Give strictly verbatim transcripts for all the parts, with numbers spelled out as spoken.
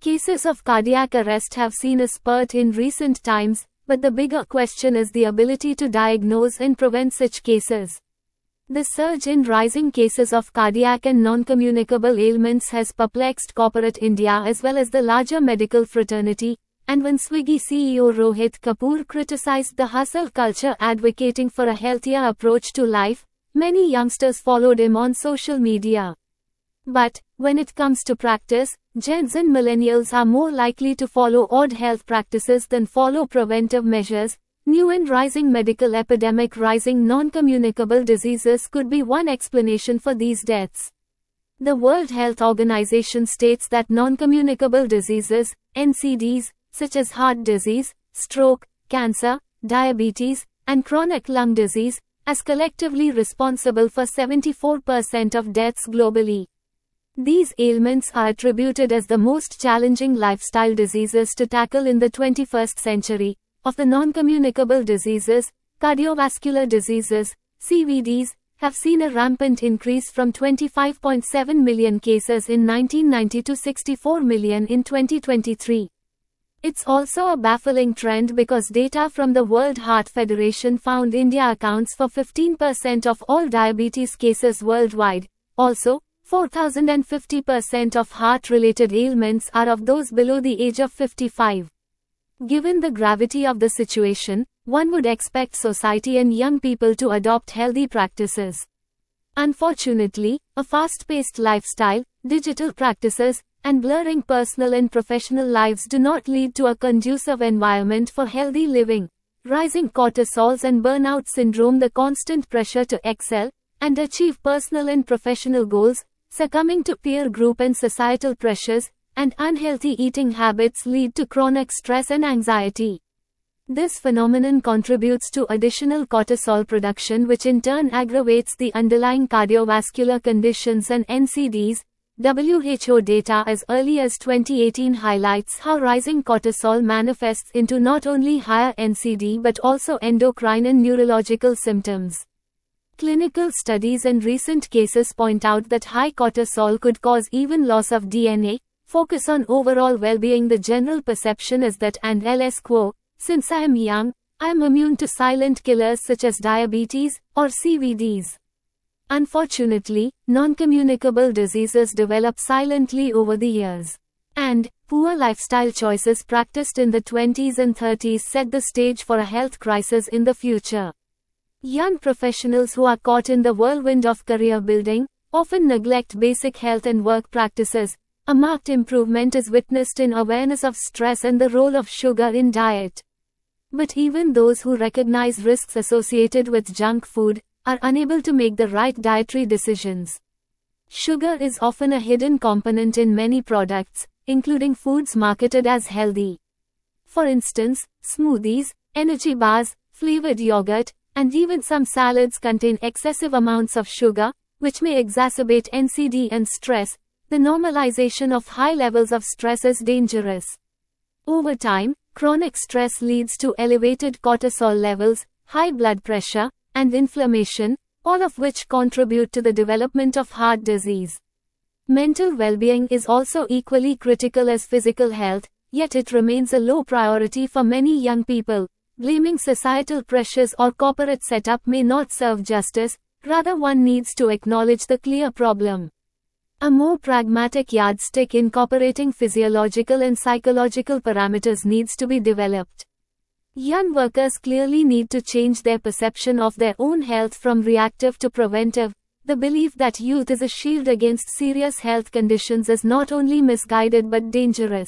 Cases of cardiac arrest have seen a spurt in recent times, but the bigger question is the ability to diagnose and prevent such cases. The surge in rising cases of cardiac and non-communicable ailments has perplexed corporate India as well as the larger medical fraternity, and when Swiggy C E O Rohit Kapoor criticized the hustle culture advocating for a healthier approach to life, many youngsters followed him on social media. But, when it comes to practice, Gens and millennials are more likely to follow odd health practices than follow preventive measures. New and rising medical epidemic. Rising non-communicable diseases could be one explanation for these deaths. The World Health Organization states that non-communicable diseases, N C Ds, such as heart disease, stroke, cancer, diabetes, and chronic lung disease, as collectively responsible for seventy-four percent of deaths globally. These ailments are attributed as the most challenging lifestyle diseases to tackle in the twenty-first century. Of the non-communicable diseases, cardiovascular diseases, C V Ds, have seen a rampant increase from twenty-five point seven million cases in nineteen ninety to sixty-four million in twenty twenty-three. It's also a baffling trend because data from the World Heart Federation found India accounts for fifteen percent of all diabetes cases worldwide. Also, four thousand fifty percent of heart-related ailments are of those below the age of fifty-five. Given the gravity of the situation, one would expect society and young people to adopt healthy practices. Unfortunately, a fast-paced lifestyle, digital practices, and blurring personal and professional lives do not lead to a conducive environment for healthy living. Rising cortisols and burnout syndrome, the constant pressure to excel and achieve personal and professional goals, succumbing to peer group and societal pressures, and unhealthy eating habits lead to chronic stress and anxiety. This phenomenon contributes to additional cortisol production, which in turn aggravates the underlying cardiovascular conditions and N C Ds. W H O data as early as twenty eighteen highlights how rising cortisol manifests into not only higher N C D but also endocrine and neurological symptoms. Clinical studies and recent cases point out that high cortisol could cause even loss of D N A. Focus on overall well-being. The general perception is that and ls quo, since I am young, I am immune to silent killers such as diabetes or C V Ds. Unfortunately, non-communicable diseases develop silently over the years. And, poor lifestyle choices practiced in the twenties and thirties set the stage for a health crisis in the future. Young professionals who are caught in the whirlwind of career building often neglect basic health and work practices. A marked improvement is witnessed in awareness of stress and the role of sugar in diet. But even those who recognize risks associated with junk food are unable to make the right dietary decisions. Sugar is often a hidden component in many products, including foods marketed as healthy. For instance, smoothies, energy bars, flavored yogurt, and even some salads contain excessive amounts of sugar, which may exacerbate N C D and stress. The normalization of high levels of stress is dangerous. Over time, chronic stress leads to elevated cortisol levels, high blood pressure, and inflammation, all of which contribute to the development of heart disease. Mental well-being is also equally critical as physical health, yet it remains a low priority for many young people. Blaming societal pressures or corporate setup may not serve justice, rather one needs to acknowledge the clear problem. A more pragmatic yardstick incorporating physiological and psychological parameters needs to be developed. Young workers clearly need to change their perception of their own health from reactive to preventive. The belief that youth is a shield against serious health conditions is not only misguided but dangerous.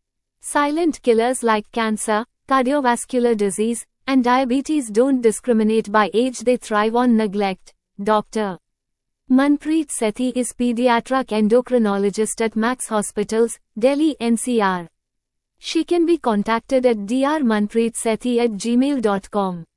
Silent killers like cancer, cardiovascular disease, and diabetes don't discriminate by age, they thrive on neglect. Doctor Manpreet Sethi is pediatric endocrinologist at Max Hospitals, Delhi N C R. She can be contacted at d r manpreet sethi at gmail dot com.